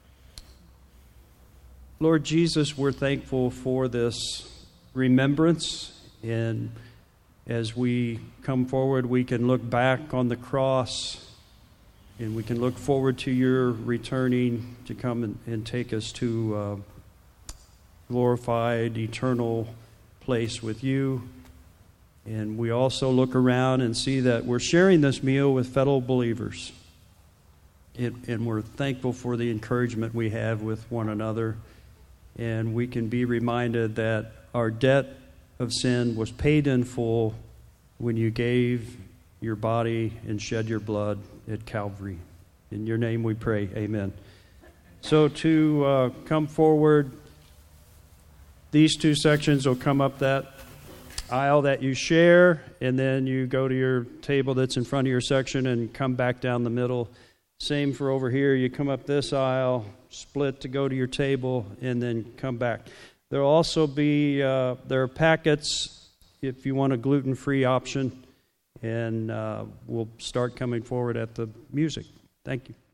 Lord Jesus, we're thankful for this remembrance, and as we come forward, we can look back on the cross, and we can look forward to your returning to come and take us to a glorified, eternal place with you. And we also look around and see that we're sharing this meal with fellow believers, and we're thankful for the encouragement we have with one another. And we can be reminded that our debt of sin was paid in full when you gave your body and shed your blood at Calvary. In your name we pray, amen. So to come forward, these two sections will come up that aisle that you share, and then you go to your table that's in front of your section and come back down the middle. Same for over here. You come up this aisle, split to go to your table, and then come back. There will also be, there are packets if you want a gluten-free option, and we'll start coming forward at the music. Thank you.